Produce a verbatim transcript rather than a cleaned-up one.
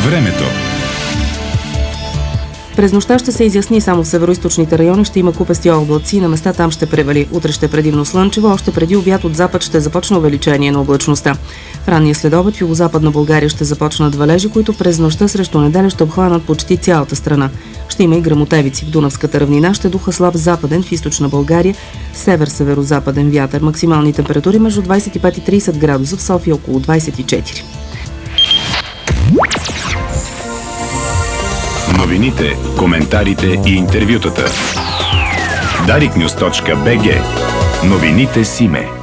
Времето. През нощта ще се изясни, само в североизточните райони ще има купести облаци, на места там ще превали. Утре ще е предимно слънчево, още преди обяд от запад ще започне увеличение на облачността. В ранния следобед в югозападна България ще започнат валежи, които през нощта срещу неделя ще обхванат почти цялата страна. Ще има и гръмотевици. В Дунавската равнина ще духа слаб западен, в източна България север-северозападен вятър. Максимални температури между двадесет и пет и тридесет градуса, в София около двадесет и четири. Новините, коментарите и интервютата. дарик нюз точка би джи. Новините Симе.